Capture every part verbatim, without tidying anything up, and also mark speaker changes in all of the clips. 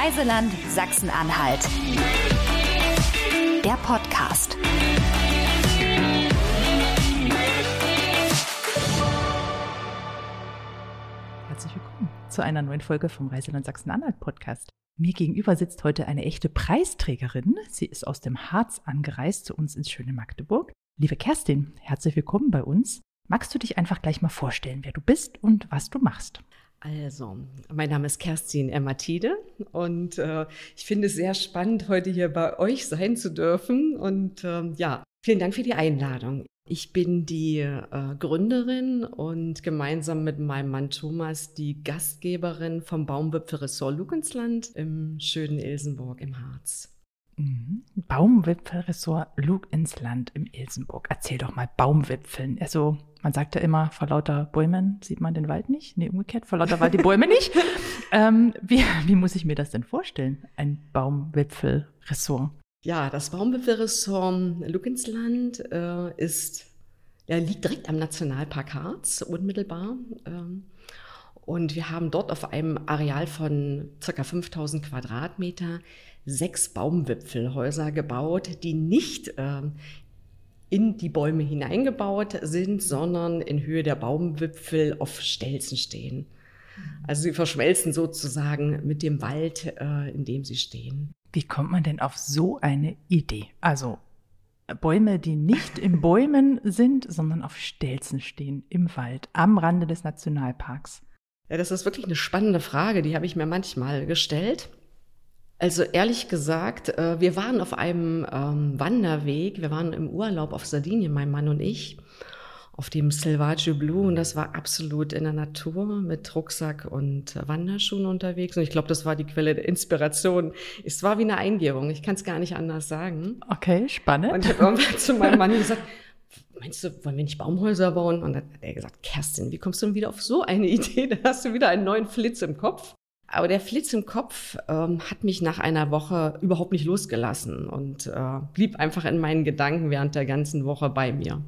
Speaker 1: Reiseland Sachsen-Anhalt. Der Podcast.
Speaker 2: Herzlich willkommen zu einer neuen Folge vom Reiseland Sachsen-Anhalt Podcast. Mir gegenüber sitzt heute eine echte Preisträgerin. Sie ist aus dem Harz angereist zu uns ins schöne Magdeburg. Liebe Kerstin, herzlich willkommen bei uns. Magst du dich einfach gleich mal vorstellen, wer du bist und was du machst?
Speaker 3: Also, mein Name ist Kerstin Ermatide und äh, ich finde es sehr spannend, heute hier bei euch sein zu dürfen. Und äh, ja, vielen Dank für die Einladung. Ich bin die äh, Gründerin und gemeinsam mit meinem Mann Thomas die Gastgeberin vom Baumwipfelressort Lugensland im schönen Ilsenburg im Harz.
Speaker 2: Mhm. Baumwipfelressort Lugensland im Ilsenburg. Erzähl doch mal, Baumwipfeln. Also man sagt ja immer, vor lauter Bäumen sieht man den Wald nicht. Nee, umgekehrt, vor lauter Wald die Bäume nicht. ähm, wie, wie muss ich mir das denn vorstellen, ein Baumwipfelressort?
Speaker 3: Ja, das Baumwipfelressort Lugensland äh, ist, ja, liegt direkt am Nationalpark Harz, unmittelbar. Ähm, und wir haben dort auf einem Areal von ca. fünftausend Quadratmeter sechs Baumwipfelhäuser gebaut, die nicht äh, in die Bäume hineingebaut sind, sondern in Höhe der Baumwipfel auf Stelzen stehen. Also sie verschmelzen sozusagen mit dem Wald, äh, in dem sie stehen.
Speaker 2: Wie kommt man denn auf so eine Idee? Also Bäume, die nicht in Bäumen sind, sondern auf Stelzen stehen, im Wald, am Rande des Nationalparks.
Speaker 3: Ja, das ist wirklich eine spannende Frage, die habe ich mir manchmal gestellt. Also ehrlich gesagt, wir waren auf einem Wanderweg, wir waren im Urlaub auf Sardinien, mein Mann und ich, auf dem Selvaggio Blu, und das war absolut in der Natur mit Rucksack und Wanderschuhen unterwegs. Und ich glaube, das war die Quelle der Inspiration. Es war wie eine Eingebung, ich kann es gar nicht anders sagen.
Speaker 2: Okay, spannend.
Speaker 3: Und ich habe irgendwann zu meinem Mann gesagt, meinst du, wollen wir nicht Baumhäuser bauen? Und dann hat er gesagt, Kerstin, wie kommst du denn wieder auf so eine Idee? Da hast du wieder einen neuen Flitz im Kopf. Aber der Flitz im Kopf ähm, hat mich nach einer Woche überhaupt nicht losgelassen und äh, blieb einfach in meinen Gedanken während der ganzen Woche bei mir.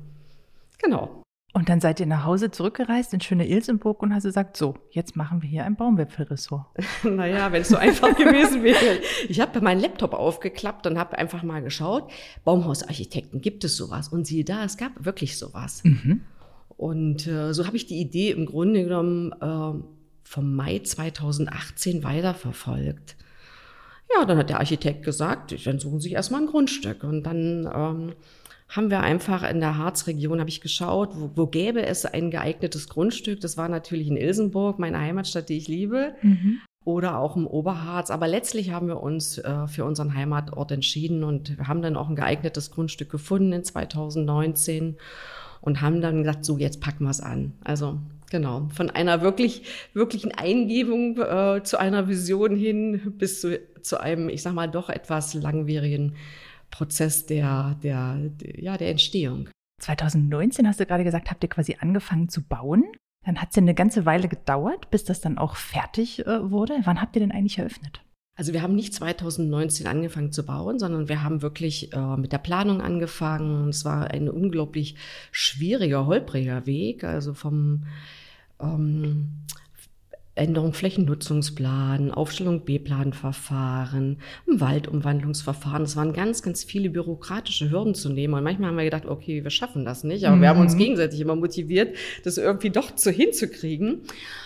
Speaker 3: Genau.
Speaker 2: Und dann seid ihr nach Hause zurückgereist in schöne Ilsenburg und hast gesagt, so, jetzt machen wir hier ein Baumwipfelressort.
Speaker 3: Naja, wenn es so einfach gewesen wäre. Ich habe meinen Laptop aufgeklappt und habe einfach mal geschaut, Baumhausarchitekten, gibt es sowas? Und siehe da, es gab wirklich sowas. Mhm. Und äh, so habe ich die Idee im Grunde genommen äh, vom Mai zweitausendachtzehn weiterverfolgt. Ja, dann hat der Architekt gesagt, dann suchen Sie sich erstmal ein Grundstück. Und dann ähm, haben wir einfach in der Harzregion, habe ich geschaut, wo, wo gäbe es ein geeignetes Grundstück. Das war natürlich in Ilsenburg, meine Heimatstadt, die ich liebe, mhm. oder auch im Oberharz. Aber letztlich haben wir uns äh, für unseren Heimatort entschieden und wir haben dann auch ein geeignetes Grundstück gefunden in zweitausendneunzehn und haben dann gesagt, so, jetzt packen wir es an. Also genau, von einer wirklich, wirklichen Eingebung äh, zu einer Vision hin bis zu, zu einem, ich sag mal, doch etwas langwierigen Prozess der, der, der, ja, der Entstehung.
Speaker 2: zweitausendneunzehn hast du gerade gesagt, habt ihr quasi angefangen zu bauen. Dann hat es ja eine ganze Weile gedauert, bis das dann auch fertig äh, wurde. Wann habt ihr denn eigentlich eröffnet?
Speaker 3: Also wir haben nicht zweitausendneunzehn angefangen zu bauen, sondern wir haben wirklich äh, mit der Planung angefangen. Es war ein unglaublich schwieriger, holpriger Weg, also vom ähm, Änderung Flächennutzungsplan, Aufstellung B-Plan-Verfahren, Waldumwandlungsverfahren. Das waren ganz, ganz viele bürokratische Hürden zu nehmen. Und manchmal haben wir gedacht, okay, wir schaffen das nicht. Aber mhm. wir haben uns gegenseitig immer motiviert, das irgendwie doch so hinzukriegen.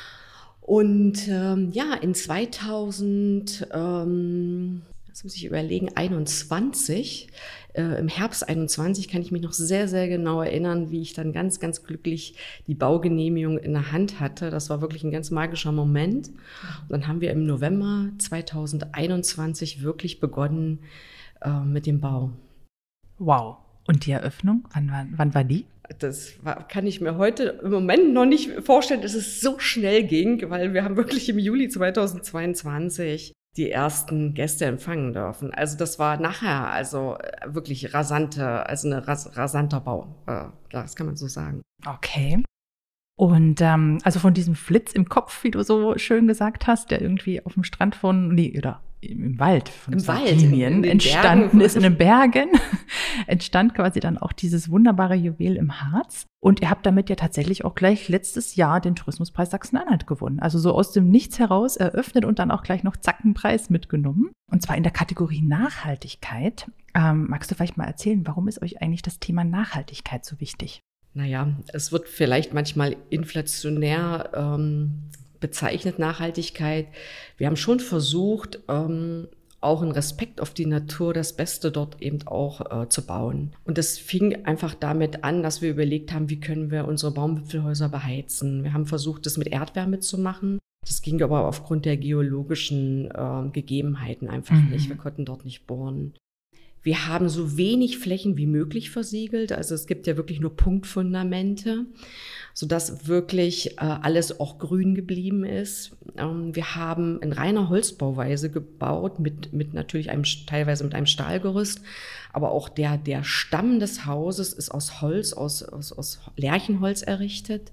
Speaker 3: Und ähm, ja, in zweitausend, ähm, das muss ich überlegen, einundzwanzig, äh, im Herbst einundzwanzig kann ich mich noch sehr, sehr genau erinnern, wie ich dann ganz, ganz glücklich die Baugenehmigung in der Hand hatte. Das war wirklich ein ganz magischer Moment. Und dann haben wir im November zweitausendeinundzwanzig wirklich begonnen äh, mit dem Bau.
Speaker 2: Wow. Und die Eröffnung, wann war, wann war die?
Speaker 3: Das war, kann ich mir heute im Moment noch nicht vorstellen, dass es so schnell ging, weil wir haben wirklich im Juli zweitausendzweiundzwanzig die ersten Gäste empfangen dürfen. Also das war nachher also wirklich rasante, also eine ras, rasanter Bau. Äh, das kann man so sagen.
Speaker 2: Okay. Und ähm, also von diesem Flitz im Kopf, wie du so schön gesagt hast, der irgendwie auf dem Strand von, nee, oder im Wald von
Speaker 3: Im
Speaker 2: Sardinien
Speaker 3: Wald, in
Speaker 2: entstanden
Speaker 3: Bergen.
Speaker 2: ist, in den Bergen, entstand quasi dann auch dieses wunderbare Juwel im Harz. Und ihr habt damit ja tatsächlich auch gleich letztes Jahr den Tourismuspreis Sachsen-Anhalt gewonnen. Also so aus dem Nichts heraus eröffnet und dann auch gleich noch zack einen Preis mitgenommen. Und zwar in der Kategorie Nachhaltigkeit. Ähm, magst du vielleicht mal erzählen, warum ist euch eigentlich das Thema Nachhaltigkeit so wichtig?
Speaker 3: Naja, es wird vielleicht manchmal inflationär ähm, bezeichnet, Nachhaltigkeit. Wir haben schon versucht, ähm, auch in Respekt auf die Natur das Beste dort eben auch äh, zu bauen. Und das fing einfach damit an, dass wir überlegt haben, wie können wir unsere Baumwipfelhäuser beheizen. Wir haben versucht, das mit Erdwärme zu machen. Das ging aber aufgrund der geologischen äh, Gegebenheiten einfach mhm. nicht. Wir konnten dort nicht bohren. Wir haben so wenig Flächen wie möglich versiegelt. Also es gibt ja wirklich nur Punktfundamente, sodass wirklich äh, alles auch grün geblieben ist. Ähm, wir haben in reiner Holzbauweise gebaut, mit, mit natürlich einem, teilweise mit einem Stahlgerüst. Aber auch der, der Stamm des Hauses ist aus Holz, aus, aus, aus Lärchenholz errichtet.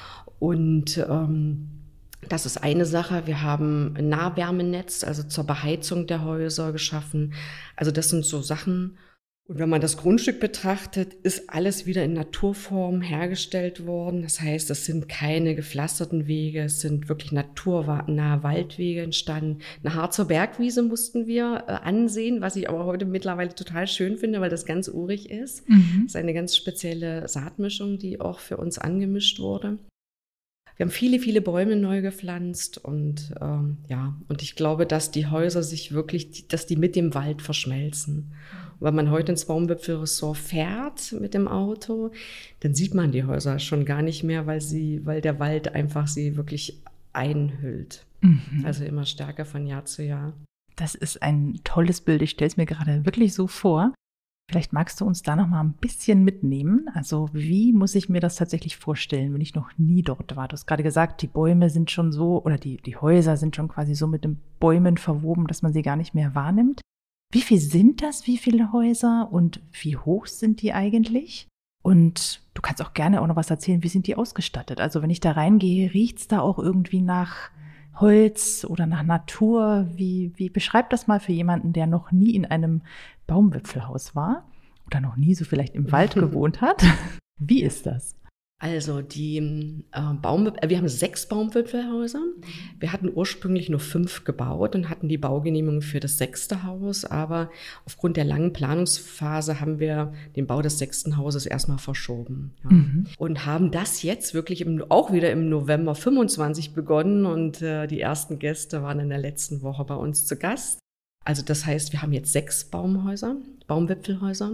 Speaker 3: Und ähm, das ist eine Sache. Wir haben ein Nahwärmenetz, also zur Beheizung der Häuser geschaffen. Also das sind so Sachen. Und wenn man das Grundstück betrachtet, ist alles wieder in Naturform hergestellt worden. Das heißt, es sind keine gepflasterten Wege, es sind wirklich naturnahe Waldwege entstanden. Eine Harzer Bergwiese mussten wir äh, ansehen, was ich aber heute mittlerweile total schön finde, weil das ganz urig ist. Mhm. Das ist eine ganz spezielle Saatmischung, die auch für uns angemischt wurde. Wir haben viele, viele Bäume neu gepflanzt und ähm, ja, und ich glaube, dass die Häuser sich wirklich, dass die mit dem Wald verschmelzen. Und wenn man heute ins Baumwipfelressort fährt mit dem Auto, dann sieht man die Häuser schon gar nicht mehr, weil sie, weil der Wald einfach sie wirklich einhüllt. Mhm. Also immer stärker von Jahr zu Jahr.
Speaker 2: Das ist ein tolles Bild. Ich stelle es mir gerade wirklich so vor. Vielleicht magst du uns da noch mal ein bisschen mitnehmen. Also wie muss ich mir das tatsächlich vorstellen, wenn ich noch nie dort war? Du hast gerade gesagt, die Bäume sind schon so, oder die, die Häuser sind schon quasi so mit den Bäumen verwoben, dass man sie gar nicht mehr wahrnimmt. Wie viel sind das? Wie viele Häuser? Und wie hoch sind die eigentlich? Und du kannst auch gerne auch noch was erzählen, wie sind die ausgestattet? Also wenn ich da reingehe, riecht's da auch irgendwie nach Holz oder nach Natur? Wie, wie beschreibt das mal für jemanden, der noch nie in einem Baumwipfelhaus war oder noch nie so vielleicht im Wald gewohnt hat? Wie ist das?
Speaker 3: Also die äh, Baumwipfel, wir haben sechs Baumwipfelhäuser. Wir hatten ursprünglich nur fünf gebaut und hatten die Baugenehmigung für das sechste Haus, aber aufgrund der langen Planungsphase haben wir den Bau des sechsten Hauses erstmal verschoben. Ja. Mhm. Und haben das jetzt wirklich im, auch wieder im November fünfundzwanzig begonnen und äh, die ersten Gäste waren in der letzten Woche bei uns zu Gast. Also das heißt, wir haben jetzt sechs Baumhäuser, Baumwipfelhäuser.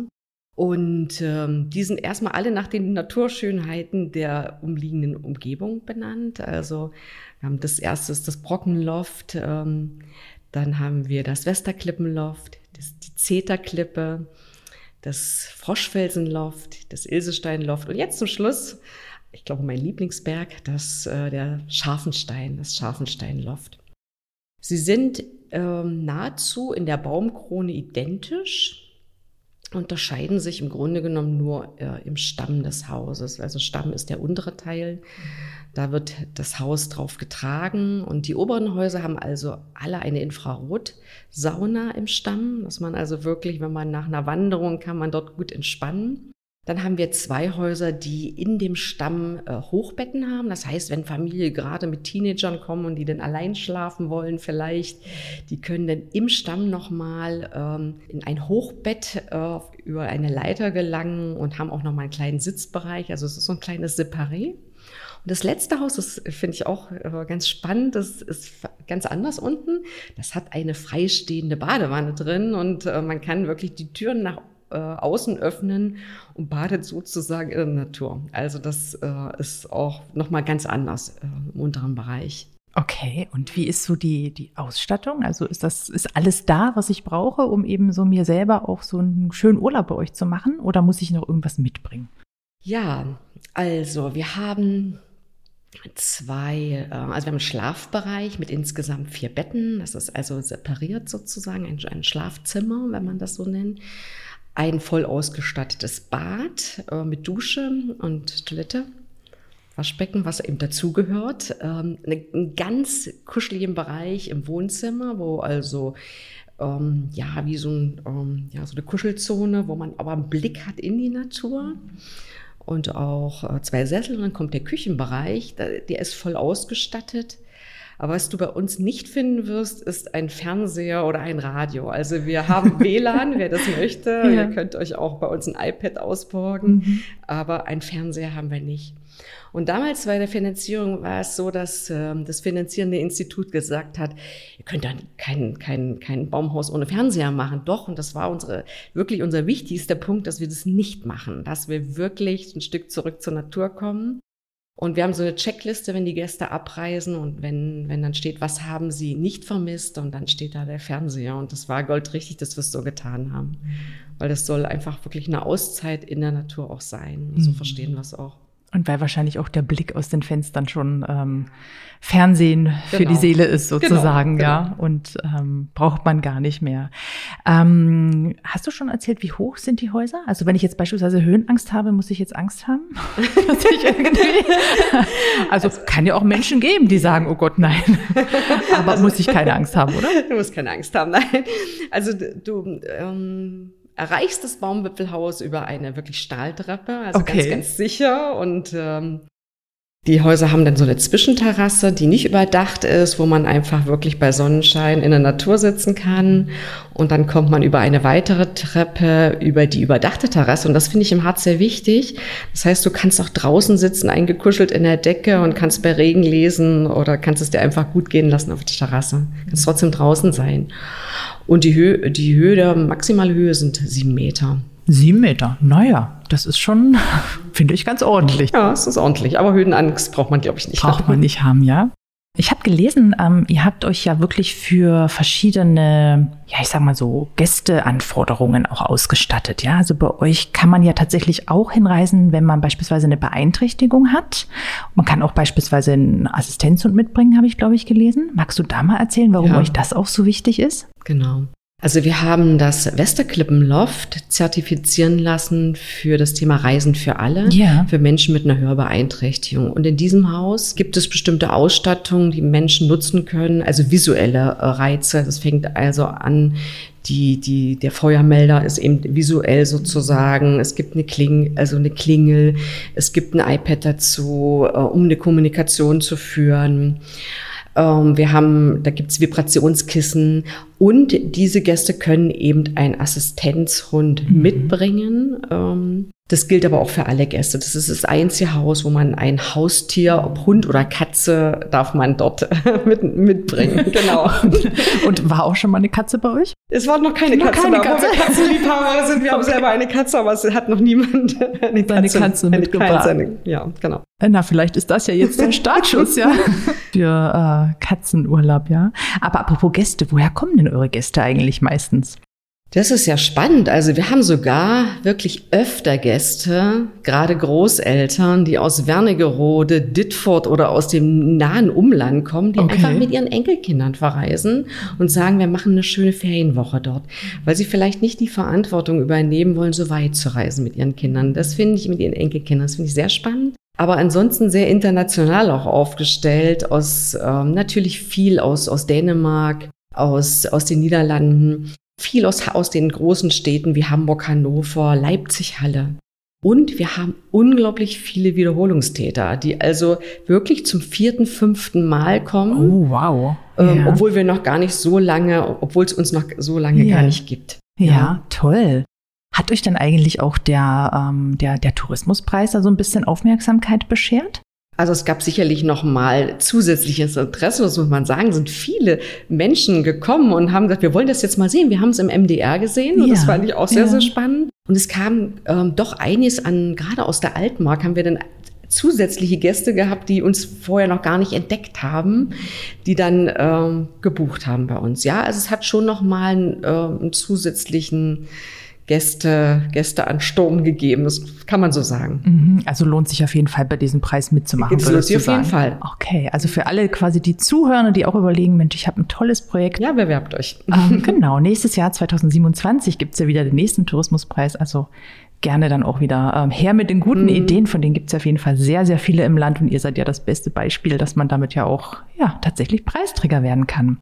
Speaker 3: Und ähm, die sind erstmal alle nach den Naturschönheiten der umliegenden Umgebung benannt. Also wir haben das erste ist das Brockenloft, ähm, dann haben wir das Westerklippenloft, das, die Zeterklippe, das Froschfelsenloft, das Ilsesteinloft und jetzt zum Schluss, ich glaube mein Lieblingsberg, das äh, der Scharfenstein, das Scharfensteinloft. Sie sind ähm, nahezu in der Baumkrone identisch. Unterscheiden sich im Grunde genommen nur äh, im Stamm des Hauses. Also Stamm ist der untere Teil, da wird das Haus drauf getragen und die oberen Häuser haben also alle eine Infrarotsauna im Stamm, dass man also wirklich, wenn man nach einer Wanderung kann man dort gut entspannen. Dann haben wir zwei Häuser, die in dem Stamm äh, Hochbetten haben. Das heißt, wenn Familie gerade mit Teenagern kommen und die dann allein schlafen wollen vielleicht, die können dann im Stamm nochmal ähm, in ein Hochbett äh, über eine Leiter gelangen und haben auch nochmal einen kleinen Sitzbereich. Also es ist so ein kleines Separé. Und das letzte Haus, das finde ich auch äh, ganz spannend, das ist ganz anders unten. Das hat eine freistehende Badewanne drin und äh, man kann wirklich die Türen nach außen öffnen und badet sozusagen in der Natur. Also das äh, ist auch nochmal ganz anders äh, im unteren Bereich.
Speaker 2: Okay, und wie ist so die, die Ausstattung? Also ist das, ist alles da, was ich brauche, um eben so mir selber auch so einen schönen Urlaub bei euch zu machen? Oder muss ich noch irgendwas mitbringen?
Speaker 3: Ja, also wir haben zwei, äh, also wir haben einen Schlafbereich mit insgesamt vier Betten. Das ist also separiert sozusagen, ein, ein Schlafzimmer, wenn man das so nennt. Ein voll ausgestattetes Bad äh, mit Dusche und Toilette. Waschbecken, was eben dazugehört. Ähm, einen ganz kuscheligen Bereich im Wohnzimmer, wo also ähm, ja wie so, ein, ähm, ja, so eine Kuschelzone, wo man aber einen Blick hat in die Natur. Und auch äh, zwei Sessel. Und dann kommt der Küchenbereich, da, der ist voll ausgestattet. Aber was du bei uns nicht finden wirst, ist ein Fernseher oder ein Radio. Also wir haben W L A N, wer das möchte. Ja. Ihr könnt euch auch bei uns ein iPad ausborgen. Mhm. Aber ein Fernseher haben wir nicht. Und damals bei der Finanzierung war es so, dass äh, das finanzierende Institut gesagt hat, ihr könnt dann kein, kein, kein Baumhaus ohne Fernseher machen. Doch, und das war unsere, wirklich unser wichtigster Punkt, dass wir das nicht machen, dass wir wirklich ein Stück zurück zur Natur kommen. Und wir haben so eine Checkliste, wenn die Gäste abreisen und wenn, wenn dann steht, was haben sie nicht vermisst, und dann steht da der Fernseher. Und das war goldrichtig, dass wir es so getan haben. Weil das soll einfach wirklich eine Auszeit in der Natur auch sein. So mhm. verstehen wir es auch.
Speaker 2: Und weil wahrscheinlich auch der Blick aus den Fenstern schon ähm, Fernsehen für genau. die Seele ist sozusagen, genau, genau. ja. Und ähm, braucht man gar nicht mehr. Ähm, hast du schon erzählt, wie hoch sind die Häuser? Also wenn ich jetzt beispielsweise Höhenangst habe, muss ich jetzt Angst haben? Dass ich irgendwie also kann ja auch Menschen geben, die sagen, oh Gott, nein. Aber also, muss ich keine Angst haben, oder?
Speaker 3: Du musst keine Angst haben, nein. Also du ähm erreichst das Baumwipfelhaus über eine wirklich Stahltreppe, also okay. ganz, ganz sicher. Und ähm, die Häuser haben dann so eine Zwischenterrasse, die nicht überdacht ist, wo man einfach wirklich bei Sonnenschein in der Natur sitzen kann. Und dann kommt man über eine weitere Treppe über die überdachte Terrasse. Und das finde ich im Harz sehr wichtig. Das heißt, du kannst auch draußen sitzen, eingekuschelt in der Decke, und kannst bei Regen lesen oder kannst es dir einfach gut gehen lassen auf der Terrasse. Kannst trotzdem draußen sein. Und die Höhe, die Höhe der Maximalhöhe sind sieben Meter.
Speaker 2: Sieben Meter, naja, das ist schon, finde ich, ganz ordentlich.
Speaker 3: Ja, es ist ordentlich, aber Höhenangst braucht man, glaube ich, nicht.
Speaker 2: Braucht man nicht haben, ja. Ich habe gelesen, ähm, ihr habt euch ja wirklich für verschiedene, ja, ich sag mal so, Gästeanforderungen auch ausgestattet, ja. Also bei euch kann man ja tatsächlich auch hinreisen, wenn man beispielsweise eine Beeinträchtigung hat. Man kann auch beispielsweise einen Assistenzhund mitbringen, habe ich, glaube ich, gelesen. Magst du da mal erzählen, warum ja. euch das auch so wichtig ist?
Speaker 3: Genau. Also wir haben das Westerklippenloft zertifizieren lassen für das Thema Reisen für alle, yeah. für Menschen mit einer Hörbeeinträchtigung. Und in diesem Haus gibt es bestimmte Ausstattungen, die Menschen nutzen können, also visuelle Reize. Das fängt also an, die, die, der Feuermelder ist eben visuell sozusagen. Es gibt eine Klingel, also eine Klingel. Es gibt ein iPad dazu, um eine Kommunikation zu führen. Wir haben, da gibt's Vibrationskissen, und diese Gäste können eben einen Assistenzhund mhm. mitbringen. Das gilt aber auch für alle Gäste. Das ist das einzige Haus, wo man ein Haustier, ob Hund oder Katze, darf man dort mit, mitbringen. Genau.
Speaker 2: Und war auch schon mal eine Katze bei euch?
Speaker 3: Es war noch keine
Speaker 2: noch
Speaker 3: Katze,
Speaker 2: keine
Speaker 3: da,
Speaker 2: Katze.
Speaker 3: wo wir Katzenliebhaber sind. Wir haben selber eine Katze, aber es hat noch niemand eine
Speaker 2: Seine
Speaker 3: Katze,
Speaker 2: Katze
Speaker 3: eine
Speaker 2: mitgebracht.
Speaker 3: Seine, ja, genau.
Speaker 2: Na, vielleicht ist das ja jetzt der Startschuss, ja, für äh, Katzenurlaub, ja. Aber apropos Gäste, woher kommen denn eure Gäste eigentlich meistens?
Speaker 3: Das ist ja spannend. Also wir haben sogar wirklich öfter Gäste, gerade Großeltern, die aus Wernigerode, Ditfurth oder aus dem nahen Umland kommen, die okay. einfach mit ihren Enkelkindern verreisen und sagen, wir machen eine schöne Ferienwoche dort, weil sie vielleicht nicht die Verantwortung übernehmen wollen, so weit zu reisen mit ihren Kindern. Das finde ich mit ihren Enkelkindern, das finde ich sehr spannend. Aber ansonsten sehr international auch aufgestellt, aus ähm, natürlich viel aus aus Dänemark, aus aus den Niederlanden, viel aus aus den großen Städten wie Hamburg, Hannover, Leipzig, Halle. Und wir haben unglaublich viele Wiederholungstäter, die also wirklich zum vierten, fünften Mal kommen.
Speaker 2: Oh, wow.
Speaker 3: Ähm,
Speaker 2: ja.
Speaker 3: Obwohl wir noch gar nicht so lange, obwohl es uns noch so lange ja. gar nicht gibt.
Speaker 2: Ja, ja, toll. Hat euch denn eigentlich auch der, ähm, der, der Tourismuspreis da so ein bisschen Aufmerksamkeit beschert?
Speaker 3: Also es gab sicherlich noch mal zusätzliches Interesse, das muss man sagen, sind viele Menschen gekommen und haben gesagt, wir wollen das jetzt mal sehen. Wir haben es im M D R gesehen und ja, das fand ich auch sehr, ja. sehr spannend. Und es kam ähm, doch einiges an, gerade aus der Altmark haben wir dann zusätzliche Gäste gehabt, die uns vorher noch gar nicht entdeckt haben, die dann ähm, gebucht haben bei uns. Ja, also es hat schon noch mal einen, äh, einen zusätzlichen Gäste, Gästeansturm gegeben, das kann man so sagen.
Speaker 2: Also lohnt sich auf jeden Fall, bei diesem Preis mitzumachen.
Speaker 3: Es lohnt sich auf jeden Fall.
Speaker 2: Okay, also für alle quasi, die zuhören und die auch überlegen, Mensch, ich habe ein tolles Projekt.
Speaker 3: Ja, bewerbt euch.
Speaker 2: Ähm, genau, nächstes Jahr zwanzig siebenundzwanzig gibt's ja wieder den nächsten Tourismuspreis, also gerne dann auch wieder ähm, her mit den guten mhm. Ideen. Von denen gibt es auf jeden Fall sehr, sehr viele im Land. Und ihr seid ja das beste Beispiel, dass man damit ja auch ja tatsächlich Preisträger werden kann.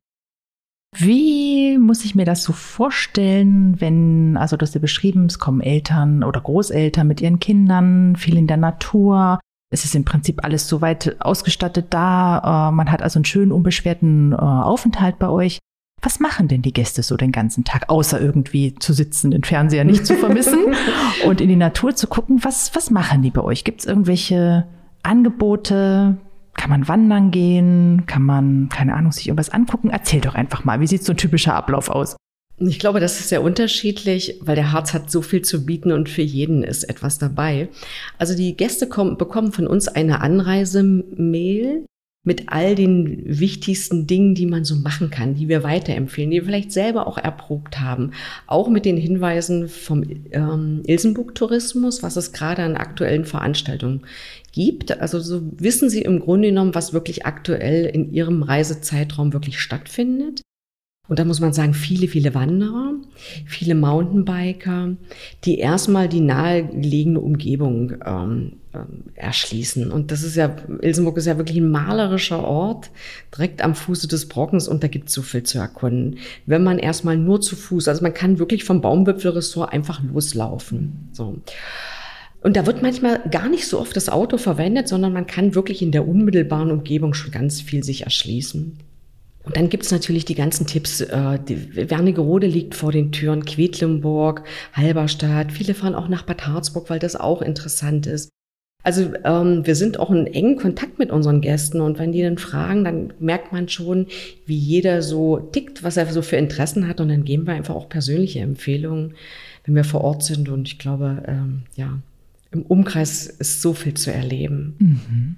Speaker 2: Wie muss ich mir das so vorstellen, wenn, also du hast ja beschrieben, es kommen Eltern oder Großeltern mit ihren Kindern, viel in der Natur. Es ist im Prinzip alles soweit ausgestattet da. Äh, man hat also einen schönen, unbeschwerten äh, Aufenthalt bei euch. Was machen denn die Gäste so den ganzen Tag, außer irgendwie zu sitzen, den Fernseher nicht zu vermissen und in die Natur zu gucken? Was, was machen die bei euch? Gibt es irgendwelche Angebote? Kann man wandern gehen? Kann man, keine Ahnung, sich irgendwas angucken? Erzähl doch einfach mal, wie sieht so ein typischer Ablauf aus?
Speaker 3: Ich glaube, das ist sehr unterschiedlich, weil der Harz hat so viel zu bieten und für jeden ist etwas dabei. Also die Gäste kommen, bekommen von uns eine Anreisemail mit all den wichtigsten Dingen, die man so machen kann, die wir weiterempfehlen, die wir vielleicht selber auch erprobt haben. Auch mit den Hinweisen vom ähm, Ilsenburg-Tourismus, was es gerade an aktuellen Veranstaltungen gibt. Also so wissen Sie im Grunde genommen, was wirklich aktuell in Ihrem Reisezeitraum wirklich stattfindet. Und da muss man sagen, viele, viele Wanderer, viele Mountainbiker, die erstmal die nahegelegene Umgebung ähm, erschließen. Und das ist ja, Ilsenburg ist ja wirklich ein malerischer Ort, direkt am Fuße des Brockens, und da gibt es so viel zu erkunden. Wenn man erstmal nur zu Fuß, also man kann wirklich vom Baumwipfelressort einfach loslaufen. So. Und da wird manchmal gar nicht so oft das Auto verwendet, sondern man kann wirklich in der unmittelbaren Umgebung schon ganz viel sich erschließen. Und dann gibt's natürlich die ganzen Tipps. Äh, die Wernigerode liegt vor den Türen, Quedlinburg, Halberstadt. Viele fahren auch nach Bad Harzburg, weil das auch interessant ist. Also ähm, wir sind auch in engen Kontakt mit unseren Gästen. Und wenn die dann fragen, dann merkt man schon, wie jeder so tickt, was er so für Interessen hat. Und dann geben wir einfach auch persönliche Empfehlungen, wenn wir vor Ort sind. Und ich glaube, ähm, ja, im Umkreis ist so viel zu erleben.
Speaker 2: Mhm.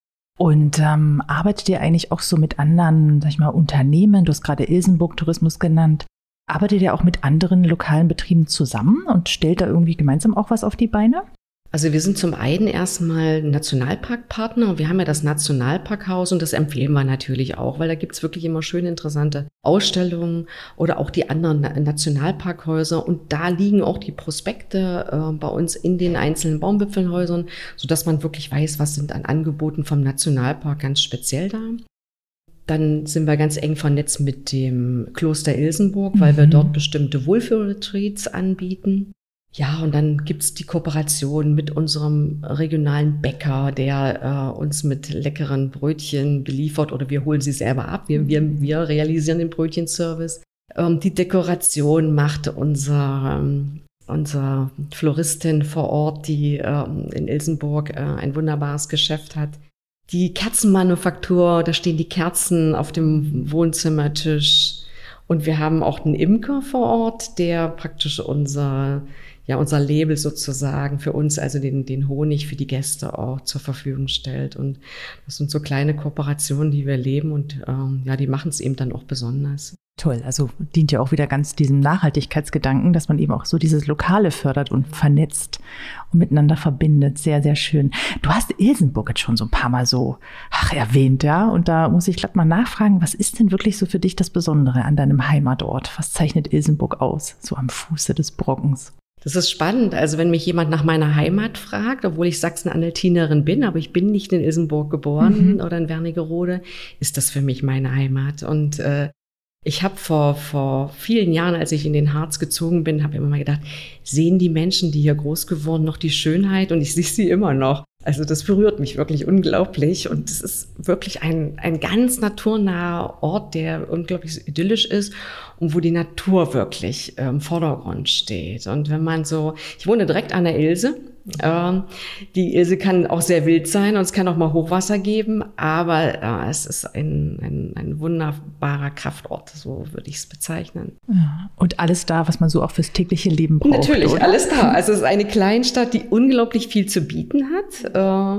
Speaker 2: Und ähm, arbeitet ihr eigentlich auch so mit anderen, sag ich mal, Unternehmen? Du hast gerade Ilsenburg Tourismus genannt. Arbeitet ihr auch mit anderen lokalen Betrieben zusammen und stellt da irgendwie gemeinsam auch was auf die Beine?
Speaker 3: Also wir sind zum einen erstmal Nationalparkpartner. Wir haben ja das Nationalparkhaus und das empfehlen wir natürlich auch, weil da gibt's wirklich immer schöne, interessante Ausstellungen oder auch die anderen Nationalparkhäuser. Und da liegen auch die Prospekte äh, bei uns in den einzelnen Baumwipfelhäusern, sodass man wirklich weiß, was sind an Angeboten vom Nationalpark ganz speziell da. Dann sind wir ganz eng vernetzt mit dem Kloster Ilsenburg, weil mhm. wir dort bestimmte Wohlfühlretreats anbieten. Ja, und dann gibt's die Kooperation mit unserem regionalen Bäcker, der äh, uns mit leckeren Brötchen beliefert, oder wir holen sie selber ab. Wir, wir, wir realisieren den Brötchenservice. Ähm, die Dekoration macht unser, ähm, unser Floristin vor Ort, die ähm, in Ilsenburg äh, ein wunderbares Geschäft hat. Die Kerzenmanufaktur, da stehen die Kerzen auf dem Wohnzimmertisch. Und wir haben auch einen Imker vor Ort, der praktisch unser ja unser Label sozusagen für uns, also den, den Honig für die Gäste auch zur Verfügung stellt. Und das sind so kleine Kooperationen, die wir leben, und ähm, ja, die machen es eben dann auch besonders.
Speaker 2: Toll, also dient ja auch wieder ganz diesem Nachhaltigkeitsgedanken, dass man eben auch so dieses Lokale fördert und vernetzt und miteinander verbindet. Sehr, sehr schön. Du hast Ilsenburg jetzt schon so ein paar Mal so ach, erwähnt, ja? Und da muss ich glatt mal nachfragen, was ist denn wirklich so für dich das Besondere an deinem Heimatort? Was zeichnet Ilsenburg aus, so am Fuße des Brockens?
Speaker 3: Das ist spannend. Also wenn mich jemand nach meiner Heimat fragt, obwohl ich Sachsen-Anhaltinerin bin, aber ich bin nicht in Ilsenburg geboren mhm. oder in Wernigerode, ist das für mich meine Heimat. Und äh, ich habe vor vor vielen Jahren, als ich in den Harz gezogen bin, habe immer mal gedacht, sehen die Menschen, die hier groß geworden, noch die Schönheit? Und ich sehe sie immer noch. Also das berührt mich wirklich unglaublich. Und es ist wirklich ein ein ganz naturnaher Ort, der unglaublich idyllisch ist und wo die Natur wirklich äh, im Vordergrund steht. Und wenn man so, ich wohne direkt an der Ilse. Ähm, die Ilse kann auch sehr wild sein und es kann auch mal Hochwasser geben, aber äh, es ist ein, ein, ein wunderbarer Kraftort, so würde ich es bezeichnen.
Speaker 2: Ja, und alles da, was man so auch fürs tägliche Leben braucht.
Speaker 3: Natürlich,
Speaker 2: oder?
Speaker 3: Alles da. Also es ist eine Kleinstadt, die unglaublich viel zu bieten hat.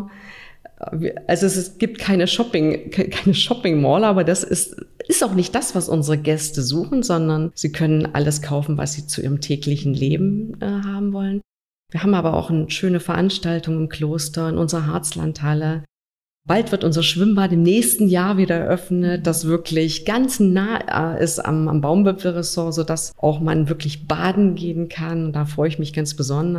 Speaker 3: Äh, also es gibt keine Shopping, keine Shopping Mall, aber das ist, ist auch nicht das, was unsere Gäste suchen, sondern sie können alles kaufen, was sie zu ihrem täglichen Leben äh, haben wollen. Wir haben aber auch eine schöne Veranstaltung im Kloster, in unserer Harzlandhalle. Bald wird unser Schwimmbad im nächsten Jahr wieder eröffnet, das wirklich ganz nah ist am, am Baumwipfelressort, sodass auch man wirklich baden gehen kann. Und da freue ich mich ganz besonders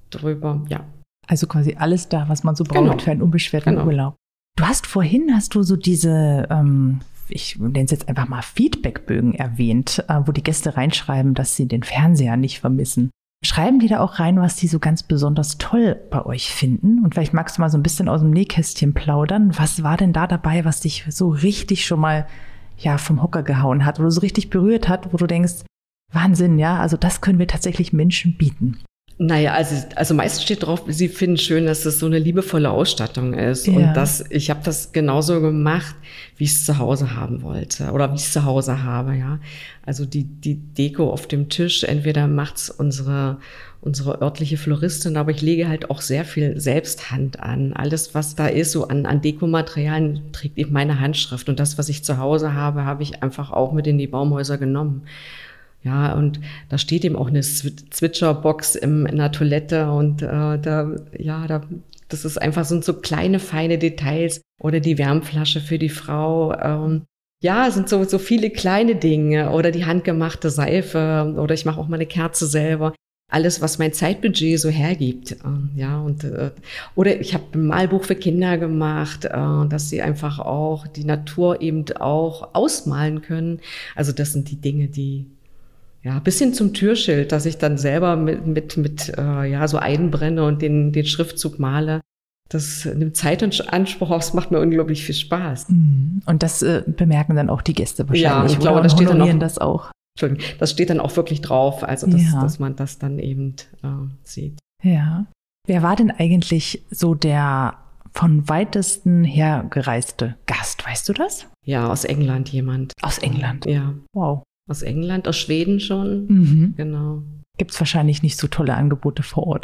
Speaker 3: drüber, ja.
Speaker 2: Also quasi alles da, was man so braucht
Speaker 3: Genau.
Speaker 2: für einen unbeschwerten
Speaker 3: Genau.
Speaker 2: Urlaub. Du hast vorhin, hast du so diese, ähm, ich nenne es jetzt einfach mal Feedbackbögen erwähnt, äh, wo die Gäste reinschreiben, dass sie den Fernseher nicht vermissen. Schreiben die da auch rein, was die so ganz besonders toll bei euch finden? Und vielleicht magst du mal so ein bisschen aus dem Nähkästchen plaudern. Was war denn da dabei, was dich so richtig schon mal ja vom Hocker gehauen hat oder so richtig berührt hat, wo du denkst, Wahnsinn, ja, also das können wir tatsächlich Menschen bieten.
Speaker 3: Naja, also, also meistens steht drauf, sie finden schön, dass das so eine liebevolle Ausstattung ist.
Speaker 2: Ja.
Speaker 3: Und das, ich habe das genauso gemacht, wie ich es zu Hause haben wollte oder wie ich es zu Hause habe, ja. Also die, die Deko auf dem Tisch, entweder macht's unsere, unsere örtliche Floristin, aber ich lege halt auch sehr viel selbst Hand an. Alles, was da ist, so an, an Dekomaterialien, trägt eben meine Handschrift. Und das, was ich zu Hause habe, habe ich einfach auch mit in die Baumhäuser genommen. Ja, und da steht eben auch eine Zwitscherbox im, in der Toilette und äh, da, ja, da, das ist einfach, sind so kleine, feine Details oder die Wärmflasche für die Frau. Ähm, ja, sind so, so viele kleine Dinge oder die handgemachte Seife oder ich mache auch mal eine Kerze selber. Alles, was mein Zeitbudget so hergibt, ähm, ja, und, äh, oder ich habe ein Malbuch für Kinder gemacht, äh, dass sie einfach auch die Natur eben auch ausmalen können. Also das sind die Dinge, die ja, bis hin zum Türschild, dass ich dann selber mit, mit, mit äh, ja, so einbrenne und den, den Schriftzug male. Das nimmt Zeit und Anspruch auf, es macht mir unglaublich viel Spaß.
Speaker 2: Und das äh, bemerken dann auch die Gäste wahrscheinlich,
Speaker 3: ja, ich
Speaker 2: oder?
Speaker 3: glaube, das
Speaker 2: Und
Speaker 3: steht dann
Speaker 2: honorieren
Speaker 3: auch,
Speaker 2: das auch.
Speaker 3: Entschuldigung, das steht dann auch wirklich drauf, also dass,
Speaker 2: Ja.
Speaker 3: dass man das dann eben äh, sieht.
Speaker 2: Ja. Wer war denn eigentlich so der von weitesten her gereiste Gast? Weißt du das?
Speaker 3: Ja, aus England jemand.
Speaker 2: Aus England.
Speaker 3: Ja,
Speaker 2: Wow.
Speaker 3: aus England, aus Schweden schon.
Speaker 2: Mhm.
Speaker 3: Genau.
Speaker 2: Gibt es wahrscheinlich nicht so tolle Angebote vor Ort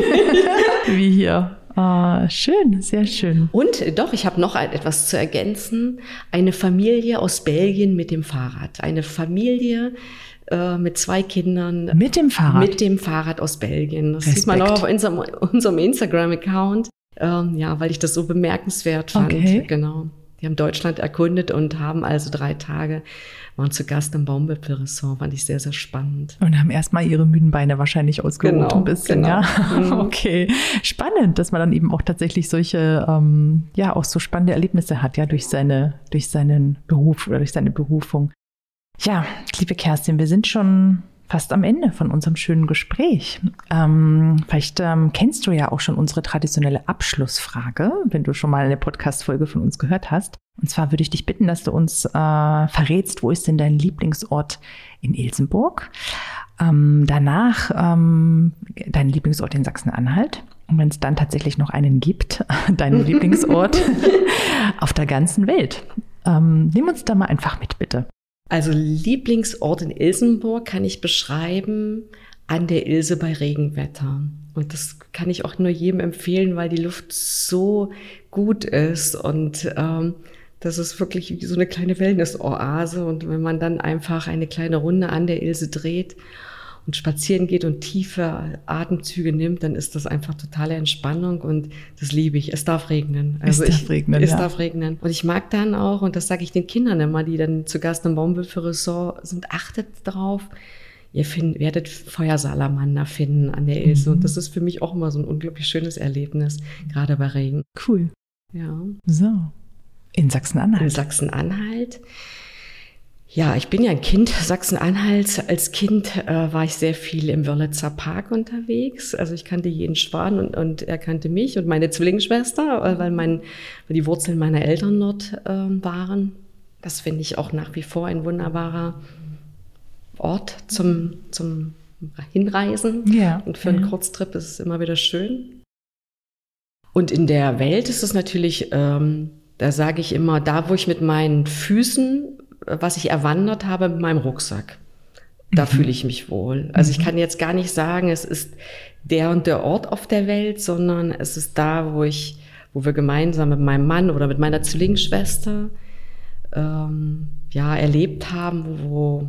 Speaker 2: wie hier. Ah, schön, sehr schön.
Speaker 3: Und äh, doch, ich habe noch ein, etwas zu ergänzen. Eine Familie aus Belgien mit dem Fahrrad. Eine Familie äh, mit zwei Kindern.
Speaker 2: Mit dem Fahrrad?
Speaker 3: Mit dem Fahrrad aus Belgien. Das
Speaker 2: Respekt.
Speaker 3: sieht man auch auf unserem, unserem Instagram-Account. Ähm, ja, weil ich das so bemerkenswert fand.
Speaker 2: Okay.
Speaker 3: Genau. Die haben Deutschland erkundet und haben also drei Tage, waren zu Gast im Baumwipfelressort. Fand ich sehr, sehr spannend.
Speaker 2: Und haben erstmal ihre müden Beine wahrscheinlich ausgeruht
Speaker 3: Genau,
Speaker 2: ein bisschen,
Speaker 3: genau.
Speaker 2: ja.
Speaker 3: Mhm.
Speaker 2: Okay. Spannend, dass man dann eben auch tatsächlich solche, ähm, ja, auch so spannende Erlebnisse hat, ja, durch seine, durch seinen Beruf oder durch seine Berufung. Ja, liebe Kerstin, wir sind schon fast am Ende von unserem schönen Gespräch. Ähm, vielleicht ähm, kennst du ja auch schon unsere traditionelle Abschlussfrage, wenn du schon mal eine Podcast-Folge von uns gehört hast. Und zwar würde ich dich bitten, dass du uns äh, verrätst, wo ist denn dein Lieblingsort in Ilsenburg? Ähm, danach ähm, dein Lieblingsort in Sachsen-Anhalt. Und wenn es dann tatsächlich noch einen gibt, deinen Lieblingsort auf der ganzen Welt. Ähm, nimm uns da mal einfach mit, bitte.
Speaker 3: Also Lieblingsort in Ilsenburg kann ich beschreiben an der Ilse bei Regenwetter. Und das kann ich auch nur jedem empfehlen, weil die Luft so gut ist und ähm, das ist wirklich wie so eine kleine Wellness-Oase. Und wenn man dann einfach eine kleine Runde an der Ilse dreht und spazieren geht und tiefe Atemzüge nimmt, dann ist das einfach totale Entspannung und das liebe ich. Es darf regnen. Also
Speaker 2: es darf
Speaker 3: ich,
Speaker 2: regnen,
Speaker 3: Es
Speaker 2: ja.
Speaker 3: darf regnen. Und ich mag dann auch, und das sage ich den Kindern immer, die dann zu Gast im Baumwipfelressort sind, achtet drauf, ihr find, werdet Feuersalamander finden an der Ilse.
Speaker 2: Mhm.
Speaker 3: Und das ist für mich auch immer so ein unglaublich schönes Erlebnis, gerade bei Regen.
Speaker 2: Cool.
Speaker 3: Ja.
Speaker 2: So. In Sachsen-Anhalt.
Speaker 3: In Sachsen-Anhalt. Ja, ich bin ja ein Kind Sachsen-Anhalts. Als Kind äh, war ich sehr viel im Wörlitzer Park unterwegs. Also ich kannte jeden Schwan und, und er kannte mich und meine Zwillingsschwester, weil, mein, weil die Wurzeln meiner Eltern dort äh, waren. Das finde ich auch nach wie vor ein wunderbarer Ort zum, zum Hinreisen.
Speaker 2: Ja.
Speaker 3: Und für einen
Speaker 2: ja.
Speaker 3: Kurztrip ist es immer wieder schön. Und in der Welt ist es natürlich, ähm, da sage ich immer, da wo ich mit meinen Füßen, was ich erwandert habe mit meinem Rucksack. Da mhm. fühle ich mich wohl. Also ich kann jetzt gar nicht sagen, es ist der und der Ort auf der Welt, sondern es ist da, wo ich, wo wir gemeinsam mit meinem Mann oder mit meiner Zwillingsschwester ähm, ja erlebt haben, wo,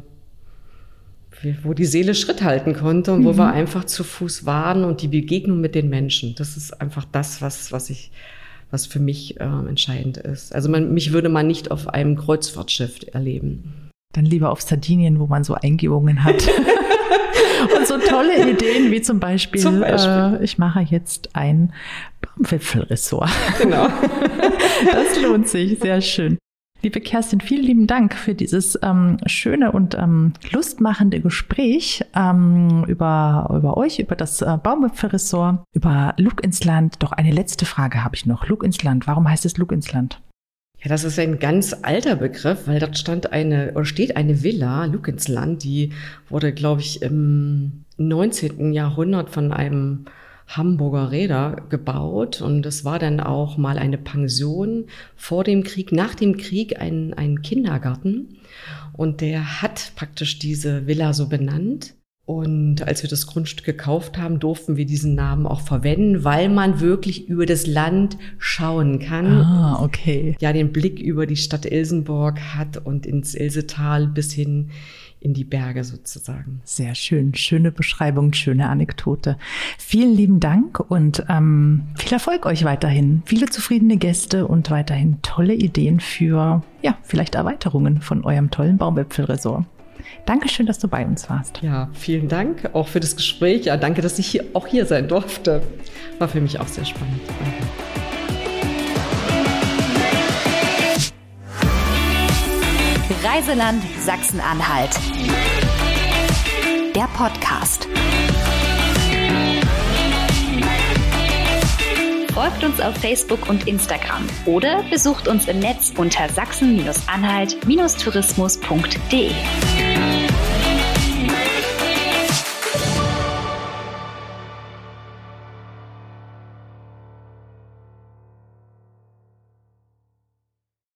Speaker 3: wo die Seele Schritt halten konnte und mhm. wo wir einfach zu Fuß waren und die Begegnung mit den Menschen. Das ist einfach das, was, was ich was für mich äh, entscheidend ist. Also man, mich würde man nicht auf einem Kreuzfahrtschiff erleben.
Speaker 2: Dann lieber auf Sardinien, wo man so Eingebungen hat. Und so tolle Ideen wie zum Beispiel,
Speaker 3: zum Beispiel.
Speaker 2: Äh, ich mache jetzt ein Baumwipfelressort.
Speaker 3: Genau.
Speaker 2: Das lohnt sich, sehr schön. Liebe Kerstin, vielen lieben Dank für dieses ähm, schöne und ähm, lustmachende Gespräch ähm, über, über euch, über das äh, Baumwipfelressort, über Lug ins Land. Doch eine letzte Frage habe ich noch. Lug ins Land. Warum heißt es Lug ins Land?
Speaker 3: Ja, das ist ein ganz alter Begriff, weil dort stand eine oder steht eine Villa, Lug ins Land, die wurde, glaube ich, im neunzehnten Jahrhundert von einem Hamburger Reeder gebaut, und es war dann auch mal eine Pension vor dem Krieg, nach dem Krieg ein, ein Kindergarten, und der hat praktisch diese Villa so benannt. Und als wir das Grundstück gekauft haben, durften wir diesen Namen auch verwenden, weil man wirklich über das Land schauen kann.
Speaker 2: Ah, okay.
Speaker 3: Ja, den Blick über die Stadt Ilsenburg hat und ins Ilsetal bis hin in die Berge sozusagen.
Speaker 2: Sehr schön, schöne Beschreibung, schöne Anekdote. Vielen lieben Dank und ähm, viel Erfolg euch weiterhin. Viele zufriedene Gäste und weiterhin tolle Ideen für, ja, vielleicht Erweiterungen von eurem tollen Baumwipfelressort. Dankeschön, dass du bei uns warst.
Speaker 3: Ja, vielen Dank auch für das Gespräch. Ja, danke, dass ich hier, auch hier sein durfte. War für mich auch sehr spannend. Danke.
Speaker 1: Reiseland Sachsen-Anhalt. Der Podcast. Folgt uns auf Facebook und Instagram oder besucht uns im Netz unter sachsen Anhalt Tourismus punkt de.